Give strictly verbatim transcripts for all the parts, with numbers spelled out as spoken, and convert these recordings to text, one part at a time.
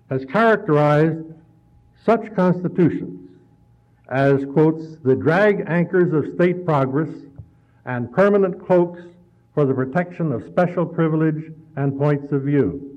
has characterized such constitutions as, quotes, the drag anchors of state progress and permanent cloaks for the protection of special privilege and points of view.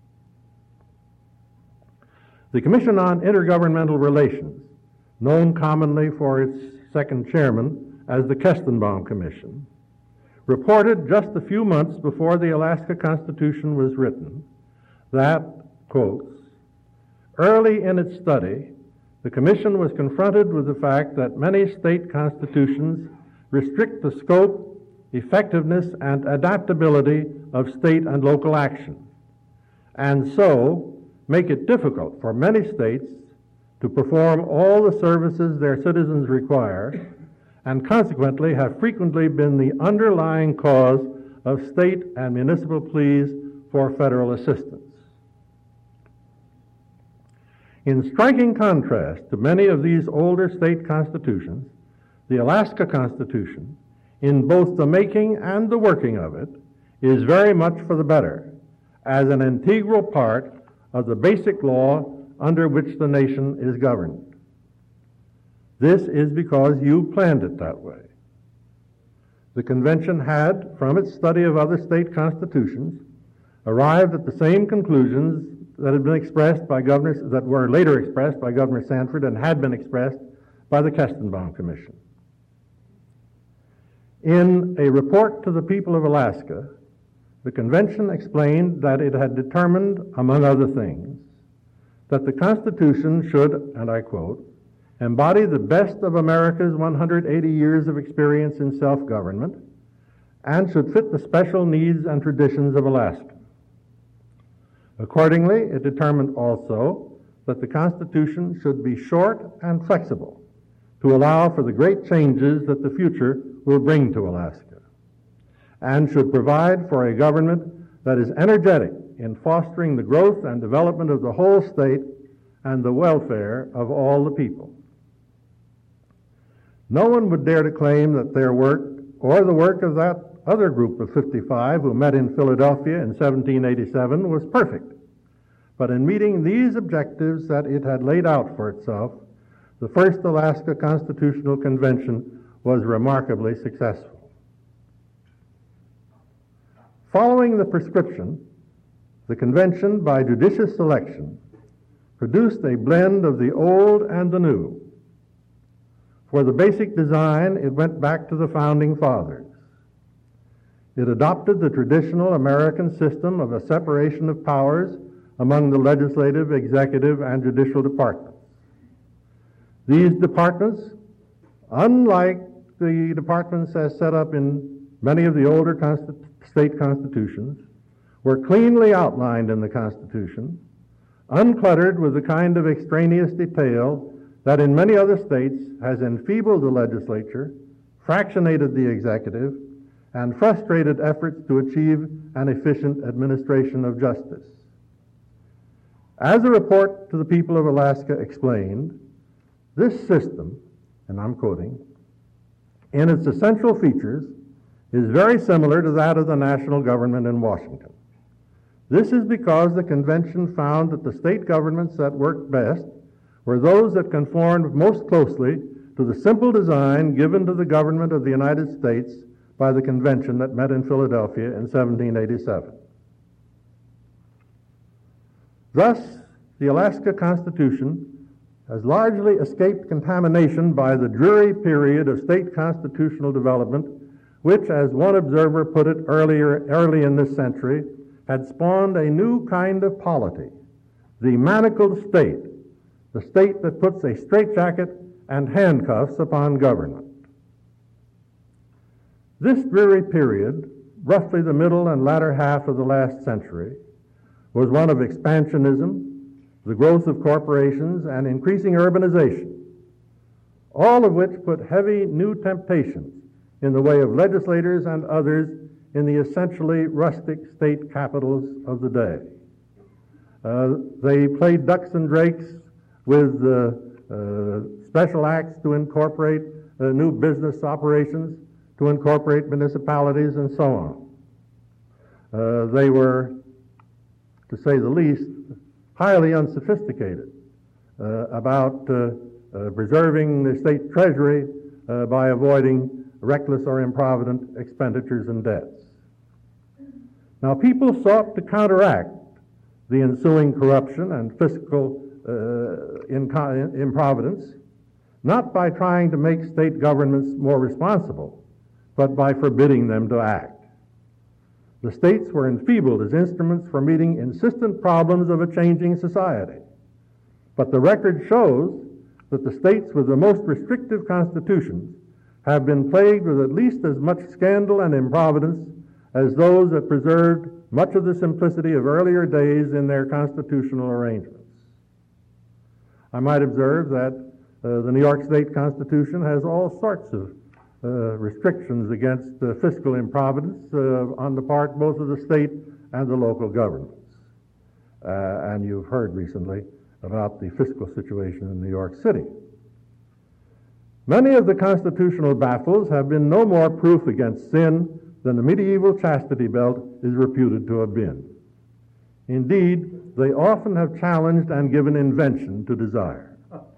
The Commission on Intergovernmental Relations, known commonly for its second chairman as the Kestenbaum Commission, reported just a few months before the Alaska Constitution was written that, quotes, early in its study, the Commission was confronted with the fact that many state constitutions restrict the scope, effectiveness, and adaptability of state and local action, and so make it difficult for many states to perform all the services their citizens require, and consequently have frequently been the underlying cause of state and municipal pleas for federal assistance. In striking contrast to many of these older state constitutions, the Alaska Constitution, in both the making and the working of it, is very much for the better, as an integral part of the basic law under which the nation is governed. This is because you planned it that way. The convention had, from its study of other state constitutions, arrived at the same conclusions that had been expressed by governors, that were later expressed by Governor Sanford and had been expressed by the Kestenbaum Commission. In a report to the people of Alaska, the convention explained that it had determined, among other things, that the Constitution should, and I quote, embody the best of America's one hundred eighty years of experience in self-government and should fit the special needs and traditions of Alaska. Accordingly, it determined also that the Constitution should be short and flexible to allow for the great changes that the future will bring to Alaska, and should provide for a government that is energetic in fostering the growth and development of the whole state and the welfare of all the people. No one would dare to claim that their work, or the work of that other group of fifty-five who met in Philadelphia in seventeen eighty-seven, was perfect. But in meeting these objectives that it had laid out for itself, the first Alaska Constitutional Convention was remarkably successful. Following the prescription, the convention, by judicious selection, produced a blend of the old and the new. For the basic design, it went back to the Founding Fathers. It adopted the traditional American system of a separation of powers among the legislative, executive, and judicial departments. These departments, unlike the departments as set up in many of the older consti- state constitutions, were cleanly outlined in the Constitution, uncluttered with the kind of extraneous detail that in many other states has enfeebled the legislature, fractionated the executive, and frustrated efforts to achieve an efficient administration of justice. As a report to the people of Alaska explained, this system, and I'm quoting, in its essential features is very similar to that of the national government in Washington. This is because the convention found that the state governments that worked best were those that conformed most closely to the simple design given to the government of the United States by the convention that met in Philadelphia in seventeen eighty-seven. Thus, the Alaska Constitution has largely escaped contamination by the dreary period of state constitutional development, which, as one observer put it earlier, early in this century, had spawned a new kind of polity, the manacled state, the state that puts a straitjacket and handcuffs upon government. This dreary period, roughly the middle and latter half of the last century, was one of expansionism, the growth of corporations, and increasing urbanization, all of which put heavy new temptations in the way of legislators and others in the essentially rustic state capitals of the day. Uh, they played ducks and drakes with uh, uh, special acts to incorporate uh, new business operations, to incorporate municipalities, and so on. Uh, they were, to say the least, highly unsophisticated uh, about uh, uh, preserving the state treasury uh, by avoiding reckless or improvident expenditures and debts. Now, people sought to counteract the ensuing corruption and fiscal uh, inco- improvidence, not by trying to make state governments more responsible, but by forbidding them to act. The states were enfeebled as instruments for meeting insistent problems of a changing society. But the record shows that the states with the most restrictive constitutions have been plagued with at least as much scandal and improvidence as those that preserved much of the simplicity of earlier days in their constitutional arrangements. I might observe that uh, the New York State Constitution has all sorts of uh, restrictions against uh, fiscal improvidence uh, on the part both of the state and the local governments. Uh, and you've heard recently about the fiscal situation in New York City. Many of the constitutional battles have been no more proof against sin than the medieval chastity belt is reputed to have been. Indeed, they often have challenged and given invention to desire.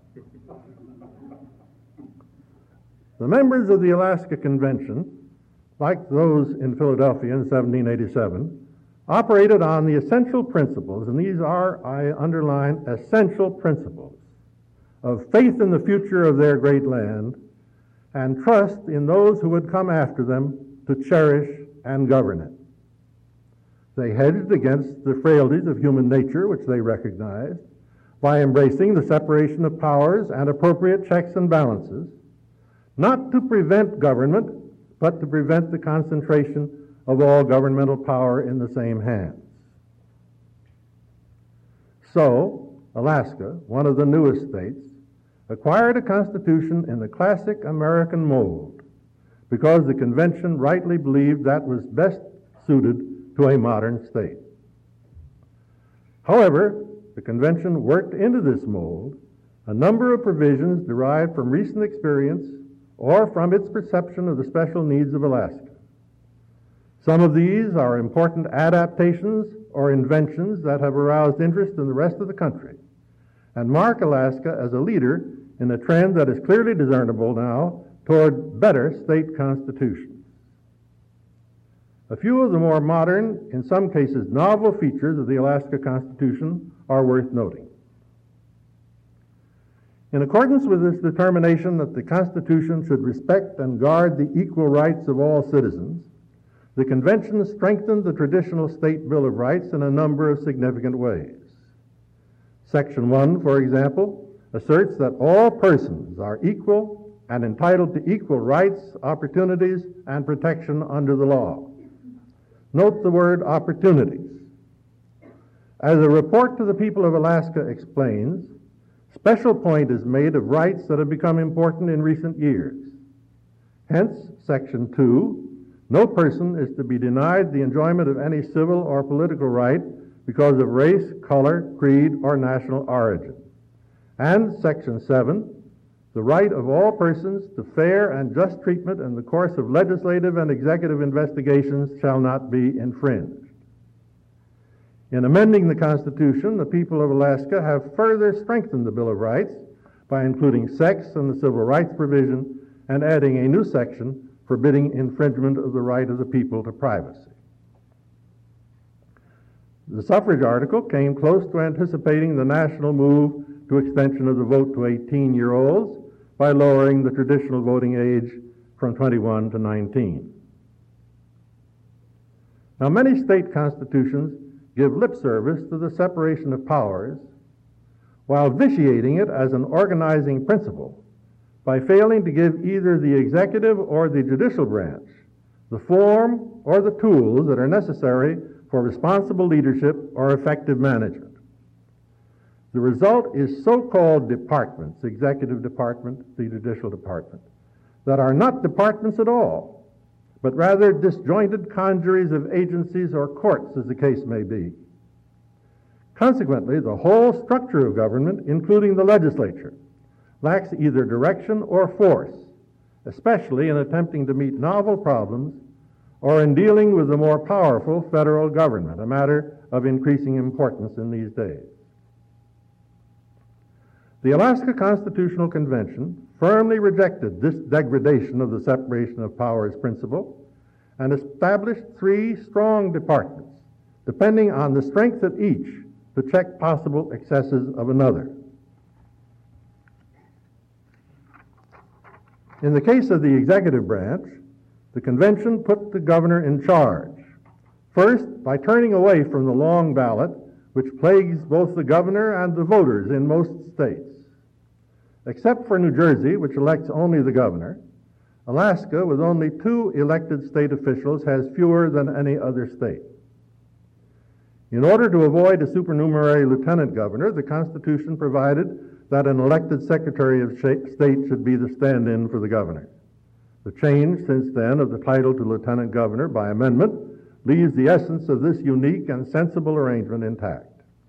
The members of the Alaska Convention, like those in Philadelphia in seventeen eighty-seven, operated on the essential principles, and these are, I underline, essential principles, of faith in the future of their great land and trust in those who would come after them to cherish and govern it. They hedged against the frailties of human nature, which they recognized, by embracing the separation of powers and appropriate checks and balances, not to prevent government, but to prevent the concentration of all governmental power in the same hands. So, Alaska, one of the newest states, acquired a constitution in the classic American mold because the convention rightly believed that was best suited to a modern state. However, the convention worked into this mold a number of provisions derived from recent experience or from its perception of the special needs of Alaska. Some of these are important adaptations or inventions that have aroused interest in the rest of the country and mark Alaska as a leader in a trend that is clearly discernible now toward better state constitutions. A few of the more modern, in some cases novel features of the Alaska Constitution are worth noting. In accordance with this determination that the Constitution should respect and guard the equal rights of all citizens, the Convention strengthened the traditional state Bill of Rights in a number of significant ways. Section one, for example, asserts that all persons are equal and entitled to equal rights, opportunities, and protection under the law. Note the word opportunities. As a report to the people of Alaska explains, special point is made of rights that have become important in recent years. Hence, Section two, no person is to be denied the enjoyment of any civil or political right because of race, color, creed, or national origin. And Section seven, the right of all persons to fair and just treatment in the course of legislative and executive investigations shall not be infringed. In amending the Constitution, the people of Alaska have further strengthened the Bill of Rights by including sex in the civil rights provision and adding a new section forbidding infringement of the right of the people to privacy. The suffrage article came close to anticipating the national move to extension of the vote to eighteen-year-olds by lowering the traditional voting age from twenty-one to nineteen. Now, many state constitutions give lip service to the separation of powers while vitiating it as an organizing principle by failing to give either the executive or the judicial branch the form or the tools that are necessary for responsible leadership or effective management. The result is so-called departments, executive department, the judicial department, that are not departments at all, but rather disjointed congeries of agencies or courts, as the case may be. Consequently, the whole structure of government, including the legislature, lacks either direction or force, especially in attempting to meet novel problems or in dealing with the more powerful federal government, a matter of increasing importance in these days. The Alaska Constitutional Convention firmly rejected this degradation of the separation of powers principle and established three strong departments, depending on the strength of each to check possible excesses of another. In the case of the executive branch, the convention put the governor in charge, first by turning away from the long ballot which plagues both the governor and the voters in most states. Except for New Jersey, which elects only the governor, Alaska, with only two elected state officials, has fewer than any other state. In order to avoid a supernumerary lieutenant governor, the Constitution provided that an elected Secretary of State should be the stand-in for the governor. The change since then of the title to lieutenant governor by amendment leaves the essence of this unique and sensible arrangement intact.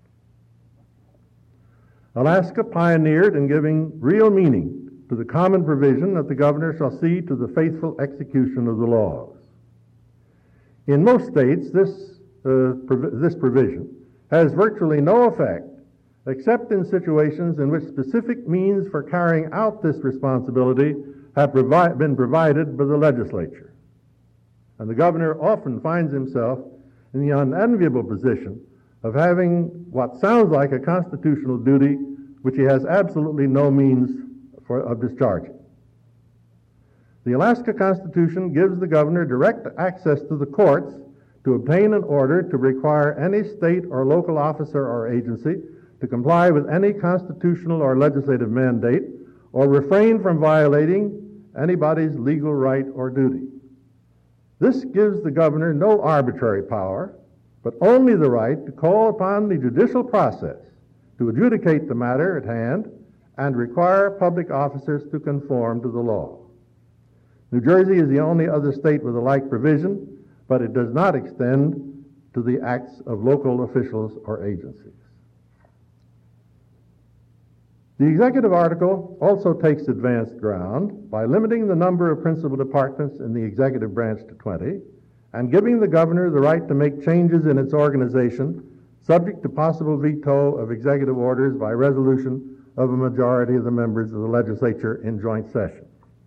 Alaska pioneered in giving real meaning to the common provision that the governor shall see to the faithful execution of the laws. In most states, this, uh, prov- this provision has virtually no effect except in situations in which specific means for carrying out this responsibility have provi- been provided by the legislature. And the governor often finds himself in the unenviable position of having what sounds like a constitutional duty which he has absolutely no means for, of discharging. The Alaska Constitution gives the governor direct access to the courts to obtain an order to require any state or local officer or agency to comply with any constitutional or legislative mandate or refrain from violating anybody's legal right or duty. This gives the governor no arbitrary power, but only the right to call upon the judicial process to adjudicate the matter at hand and require public officers to conform to the law. New Jersey is the only other state with a like provision, but it does not extend to the acts of local officials or agencies. The executive article also takes advanced ground by limiting the number of principal departments in the executive branch to twenty and giving the governor the right to make changes in its organization subject to possible veto of executive orders by resolution of a majority of the members of the legislature in joint session.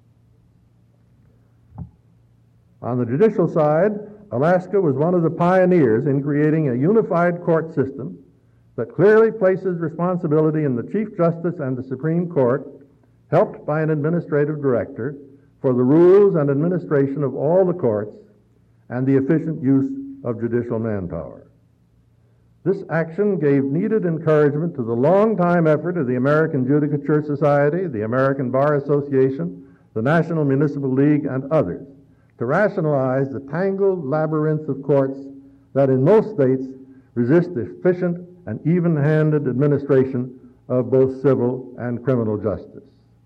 On the judicial side, Alaska was one of the pioneers in creating a unified court system that clearly places responsibility in the Chief Justice and the Supreme Court, helped by an administrative director, for the rules and administration of all the courts and the efficient use of judicial manpower. This action gave needed encouragement to the long-time effort of the American Judicature Society, the American Bar Association, the National Municipal League, and others to rationalize the tangled labyrinth of courts that in most states resist efficient and even-handed administration of both civil and criminal justice.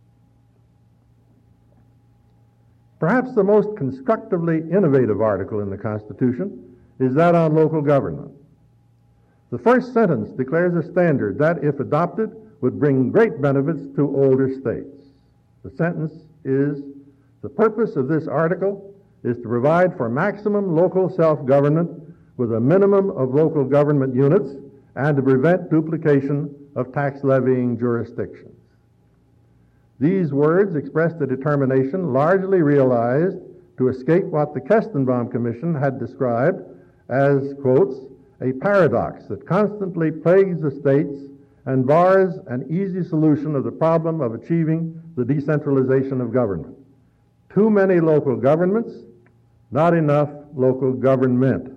Perhaps the most constructively innovative article in the Constitution is that on local government. The first sentence declares a standard that, if adopted, would bring great benefits to older states. The sentence is, "The purpose of this article is to provide for maximum local self-government with a minimum of local government units and to prevent duplication of tax-levying jurisdictions." These words expressed a determination largely realized to escape what the Kestenbaum Commission had described as, quotes, "a paradox that constantly plagues the states and bars an easy solution of the problem of achieving the decentralization of government. Too many local governments, not enough local government."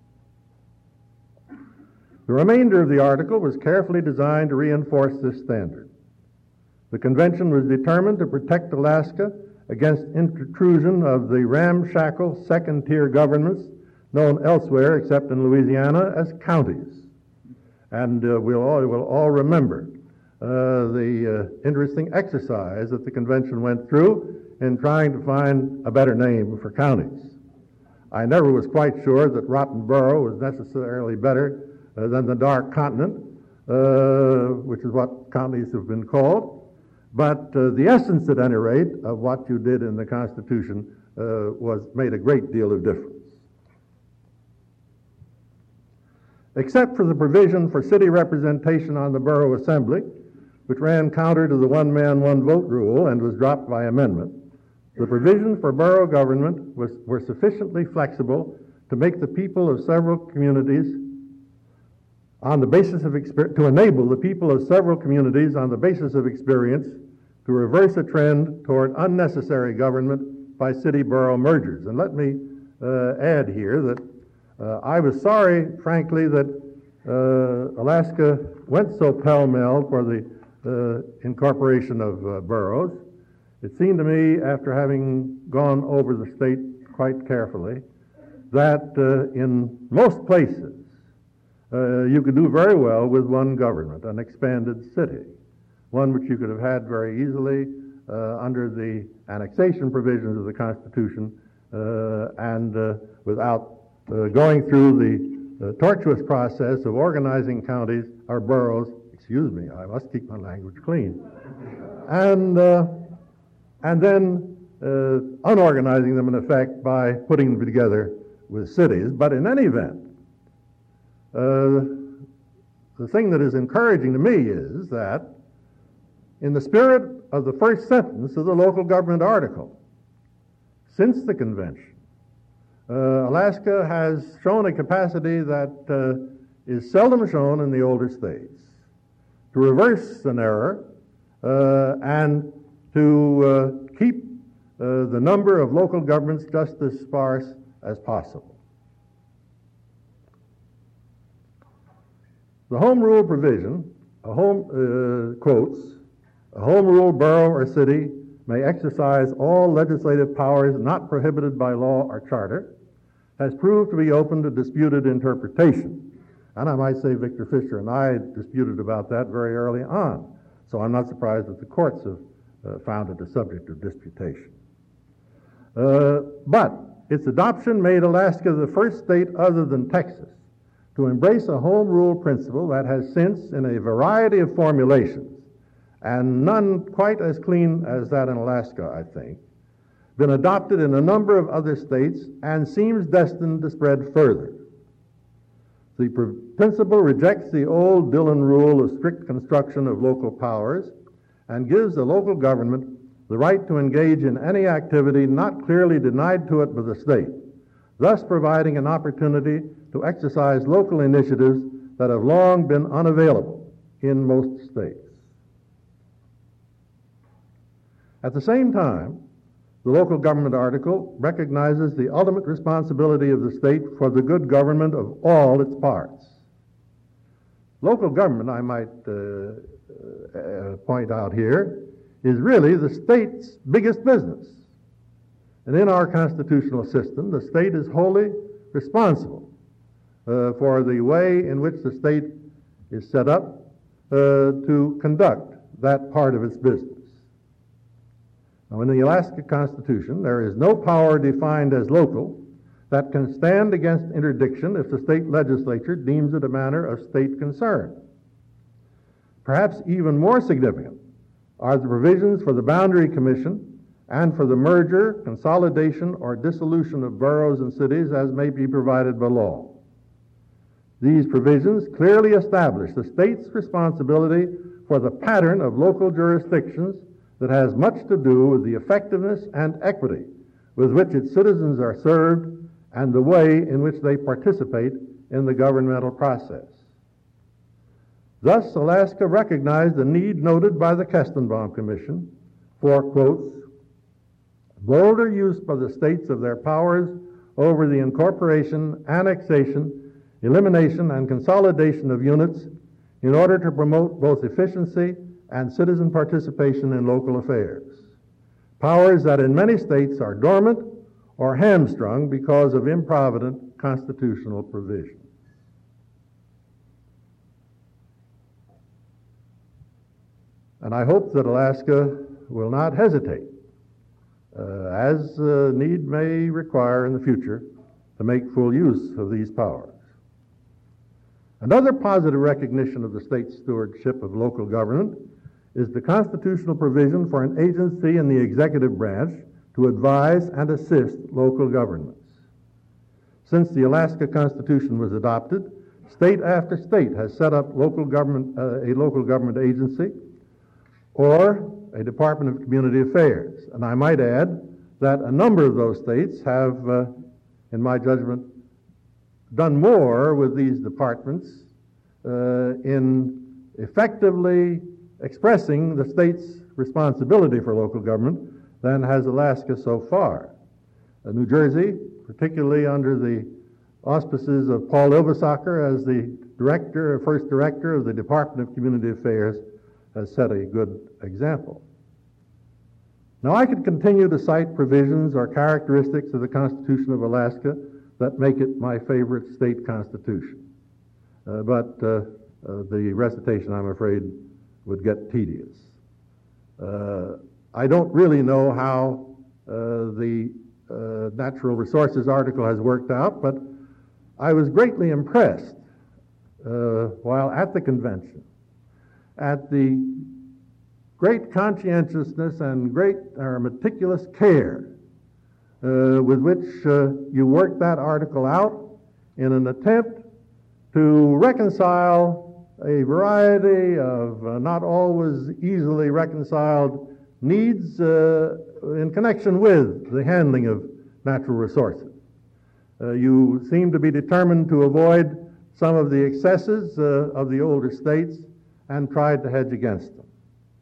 The remainder of the article was carefully designed to reinforce this standard. The convention was determined to protect Alaska against intrusion of the ramshackle second-tier governments known elsewhere except in Louisiana as counties. And uh, we'll, all, we'll all remember uh, the uh, interesting exercise that the convention went through in trying to find a better name for counties. I never was quite sure that Rotten Borough was necessarily better uh, than the Dark Continent, uh, which is what counties have been called. But uh, the essence, at any rate, of what you did in the Constitution uh, was made a great deal of difference. Except for the provision for city representation on the borough assembly, which ran counter to the one-man, one-vote rule and was dropped by amendment, the provisions for borough government was, were sufficiently flexible to make the people of several communities on the basis of experience, to enable the people of several communities on the basis of experience to reverse a trend toward unnecessary government by city-borough mergers. And let me uh, add here that uh, I was sorry, frankly, that uh, Alaska went so pell-mell for the uh, incorporation of uh, boroughs. It seemed to me, after having gone over the state quite carefully, that uh, in most places uh, you could do very well with one government, an expanded city, one which you could have had very easily uh, under the annexation provisions of the Constitution uh, and uh, without uh, going through the uh, tortuous process of organizing counties or boroughs. Excuse me, I must keep my language clean. And, uh, and then uh, unorganizing them in effect by putting them together with cities. But in any event, uh, the thing that is encouraging to me is that in the spirit of the first sentence of the local government article, since the convention, uh, Alaska has shown a capacity that uh, is seldom shown in the older states to reverse an error uh, and to uh, keep uh, the number of local governments just as sparse as possible. The Home Rule provision, a home, uh, quotes, a home rule borough or city may exercise all legislative powers not prohibited by law or charter, has proved to be open to disputed interpretation. And I might say Victor Fisher and I disputed about that very early on. So I'm not surprised that the courts have uh, found it a subject of disputation. Uh, but its adoption made Alaska the first state other than Texas to embrace a home rule principle that has since, in a variety of formulations, and none quite as clean as that in Alaska, I think, been adopted in a number of other states and seems destined to spread further. The pr- principle rejects the old Dillon rule of strict construction of local powers and gives the local government the right to engage in any activity not clearly denied to it by the state, thus providing an opportunity to exercise local initiatives that have long been unavailable in most states. At the same time, the local government article recognizes the ultimate responsibility of the state for the good government of all its parts. Local government, I might uh, uh, point out here, is really the state's biggest business. And in our constitutional system, the state is wholly responsible uh, for the way in which the state is set up uh, to conduct that part of its business. Now, in the Alaska Constitution, there is no power defined as local that can stand against interdiction if the state legislature deems it a matter of state concern. Perhaps even more significant are the provisions for the Boundary Commission and for the merger, consolidation, or dissolution of boroughs and cities as may be provided by law. These provisions clearly establish the state's responsibility for the pattern of local jurisdictions that has much to do with the effectiveness and equity with which its citizens are served and the way in which they participate in the governmental process. Thus, Alaska recognized the need noted by the Kestenbaum Commission for, quotes, bolder use by the states of their powers over the incorporation, annexation, elimination, and consolidation of units in order to promote both efficiency and citizen participation in local affairs, powers that in many states are dormant or hamstrung because of improvident constitutional provisions. And I hope that Alaska will not hesitate, uh, as uh, need may require in the future, to make full use of these powers. Another positive recognition of the state's stewardship of local government is the constitutional provision for an agency in the executive branch to advise and assist local governments. Since the Alaska Constitution was adopted, state after state has set up local government, uh, a local government agency or a Department of Community Affairs. And I might add that a number of those states have, uh, in my judgment, done more with these departments uh, in effectively expressing the state's responsibility for local government than has Alaska so far. Uh, New Jersey, particularly under the auspices of Paul Ilvisacker as the director, first director of the Department of Community Affairs, has set a good example. Now, I could continue to cite provisions or characteristics of the Constitution of Alaska that make it my favorite state constitution. Uh, but uh, uh, the recitation, I'm afraid, would get tedious. Uh, I don't really know how uh, the uh, Natural Resources article has worked out, but I was greatly impressed uh, while at the convention at the great conscientiousness and great or meticulous care uh, with which uh, you worked that article out in an attempt to reconcile a variety of uh, not always easily reconciled needs uh, in connection with the handling of natural resources. Uh, you seem to be determined to avoid some of the excesses uh, of the older states and tried to hedge against them.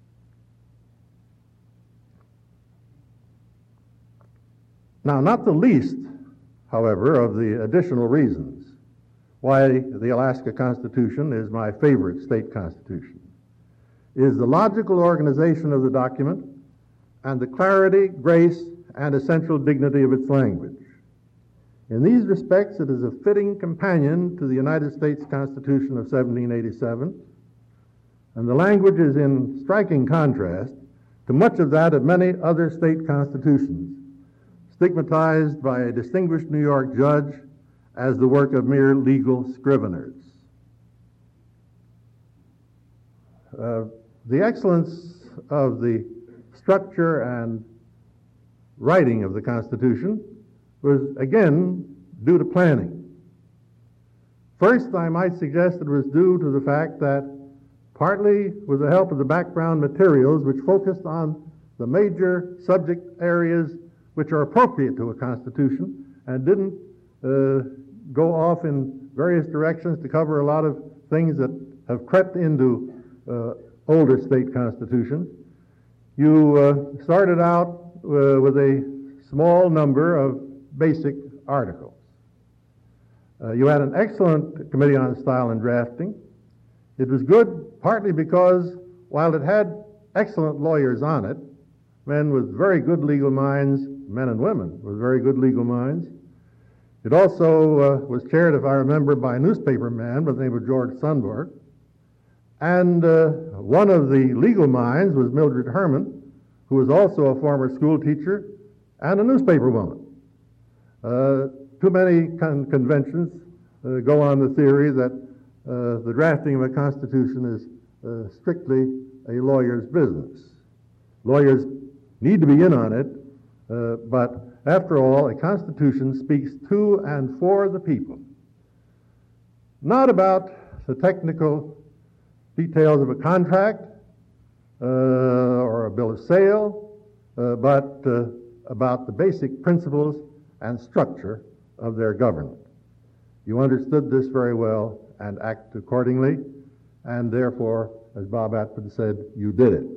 Now, not the least, however, of the additional reasons why the Alaska Constitution is my favorite state constitution is the logical organization of the document and the clarity, grace, and essential dignity of its language. In these respects, it is a fitting companion to the United States Constitution of seventeen eighty-seven, and the language is in striking contrast to much of that of many other state constitutions, stigmatized by a distinguished New York judge as the work of mere legal scriveners. Uh, the excellence of the structure and writing of the Constitution was, again, due to planning. First, I might suggest it was due to the fact that, partly with the help of the background materials which focused on the major subject areas which are appropriate to a constitution and didn't uh, go off in various directions to cover a lot of things that have crept into uh, older state constitutions, you uh, started out uh, with a small number of basic articles. Uh, you had an excellent committee on style and drafting. It was good partly because while it had excellent lawyers on it, men with very good legal minds, men and women with very good legal minds, it also uh, was chaired, if I remember, by a newspaper man by the name of George Sundberg. And uh, one of the legal minds was Mildred Herman, who was also a former school teacher and a newspaper woman. Uh, too many con- conventions uh, go on the theory that uh, the drafting of a constitution is uh, strictly a lawyer's business. Lawyers need to be in on it, uh, but after all, a constitution speaks to and for the people, not about the technical details of a contract uh, or a bill of sale, uh, but uh, about the basic principles and structure of their government. You understood this very well and acted accordingly, and therefore, as Bob Atwood said, you did it.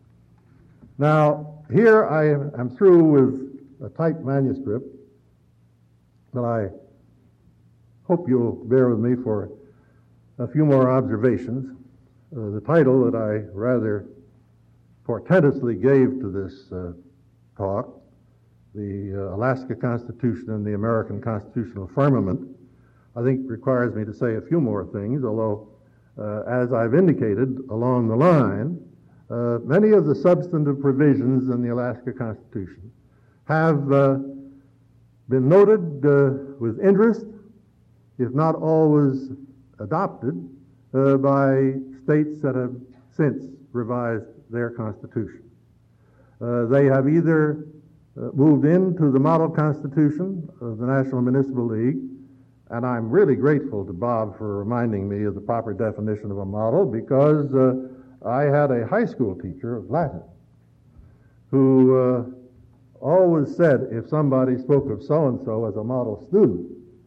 Now, here I am through with a typed manuscript, but I hope you'll bear with me for a few more observations. Uh, the title that I rather portentously gave to this uh, talk, the uh, Alaska Constitution and the American Constitutional Firmament, I think requires me to say a few more things, although, uh, as I've indicated along the line, uh, many of the substantive provisions in the Alaska Constitution have uh, been noted uh, with interest, if not always adopted, uh, by states that have since revised their constitution. Uh, they have either uh, moved into the model constitution of the National Municipal League, and I'm really grateful to Bob for reminding me of the proper definition of a model, because uh, I had a high school teacher of Latin who uh, always said if somebody spoke of so-and-so as a model student,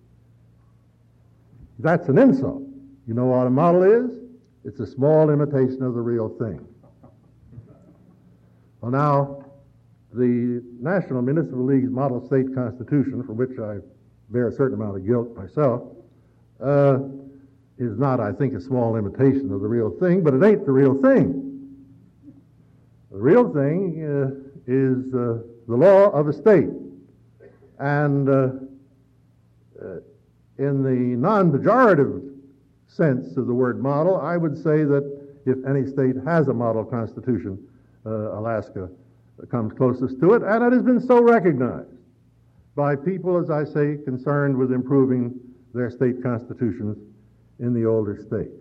that's an insult. You know what a model is? It's a small imitation of the real thing. Well, now, the National Municipal League's Model State Constitution, for which I bear a certain amount of guilt myself, uh, is not, I think, a small imitation of the real thing, but it ain't the real thing. The real thing uh, is uh, the law of a state. And uh, uh, in the non-pejorative sense of the word model, I would say that if any state has a model constitution, uh, Alaska comes closest to it, and it has been so recognized by people, as I say, concerned with improving their state constitutions in the older states.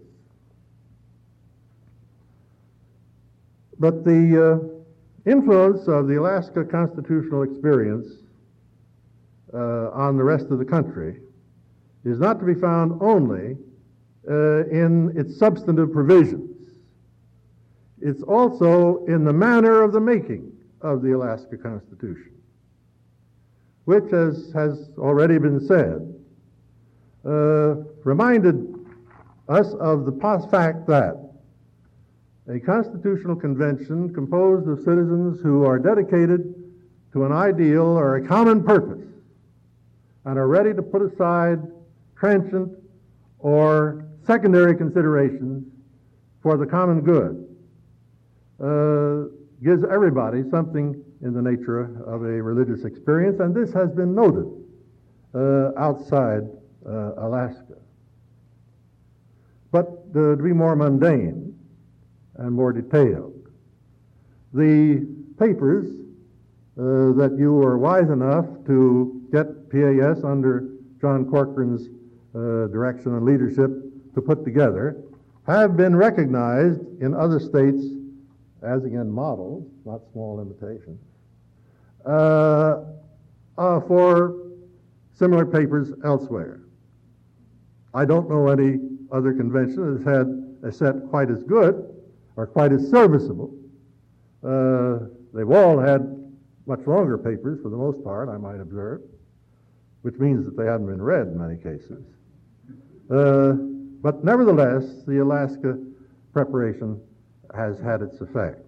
But the uh, influence of the Alaska constitutional experience uh, on the rest of the country is not to be found only uh, in its substantive provisions. It's also in the manner of the making of the Alaska Constitution, which, as has already been said, uh, reminded us of the pos fact that a constitutional convention composed of citizens who are dedicated to an ideal or a common purpose and are ready to put aside transient or secondary considerations for the common good uh, gives everybody something in the nature of a religious experience, and this has been noted uh, outside uh, Alaska. But uh, to be more mundane and more detailed, the papers uh, that you were wise enough to get P A S under John Corcoran's uh, direction and leadership to put together have been recognized in other states as, again, models, not small imitations, uh, uh, for similar papers elsewhere. I don't know any other convention that has had a set quite as good or quite as serviceable. Uh, they've all had much longer papers, for the most part, I might observe, which means that they haven't been read in many cases. Uh, but nevertheless, the Alaska preparation has had its effect.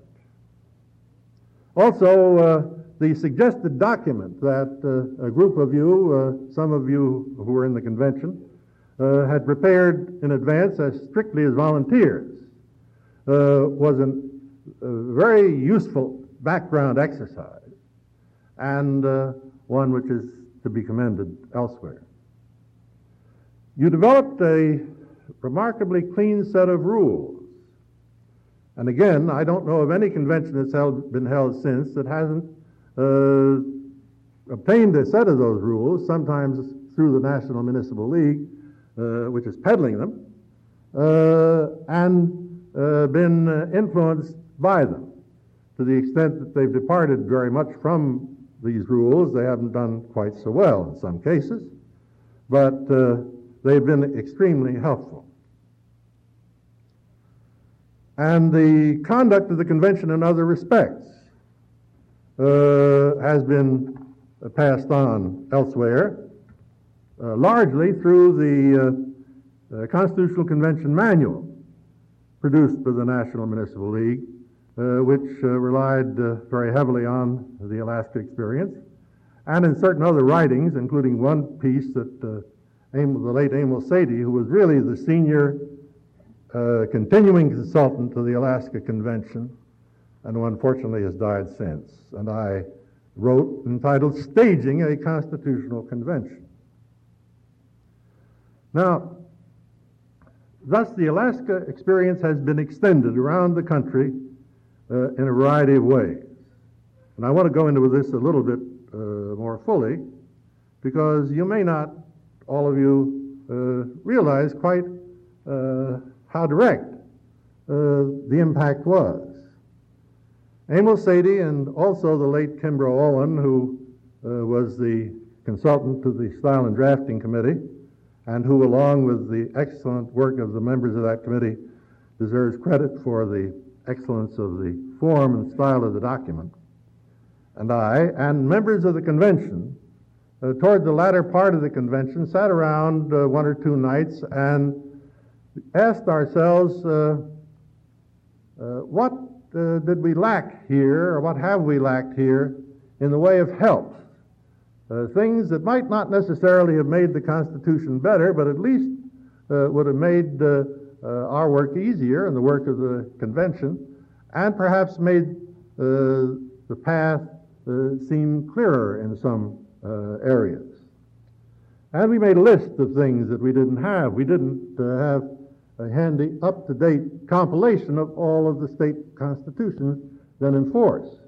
Also, uh, the suggested document that uh, a group of you, uh, some of you who were in the convention, uh, had prepared in advance as strictly as volunteers, uh, was an, a very useful background exercise, and uh, one which is to be commended elsewhere. You developed a remarkably clean set of rules. And again, I don't know of any convention that's held, been held since that hasn't uh, obtained a set of those rules, sometimes through the National Municipal League, uh, which is peddling them, uh, and uh, been uh, influenced by them. To the extent that they've departed very much from these rules, they haven't done quite so well in some cases, but uh, they've been extremely helpful. And the conduct of the convention in other respects uh, has been uh, passed on elsewhere, uh, largely through the uh, uh, Constitutional Convention Manual produced by the National Municipal League, uh, which uh, relied uh, very heavily on the Alaska experience, and in certain other writings, including one piece that uh, Am- the late Emil Sadie, who was really the senior Uh, continuing consultant to the Alaska Convention, and who unfortunately has died since. And I wrote entitled Staging a Constitutional Convention. Now, thus the Alaska experience has been extended around the country uh, in a variety of ways. And I want to go into this a little bit uh, more fully, because you may not, all of you, uh, realize quite uh, how direct uh, the impact was. Emil Sadie and also the late Kimbrough Owen, who uh, was the consultant to the Style and Drafting Committee, and who, along with the excellent work of the members of that committee, deserves credit for the excellence of the form and style of the document, and I, and members of the convention, uh, toward the latter part of the convention, sat around uh, one or two nights and asked ourselves, uh, uh, what uh, did we lack here, or what have we lacked here in the way of help? Uh, things that might not necessarily have made the Constitution better, but at least uh, would have made uh, uh, our work easier and the work of the convention, and perhaps made uh, the path uh, seem clearer in some uh, areas. And we made a list of things that we didn't have. We didn't uh, have a handy, up-to-date compilation of all of the state constitutions then in force.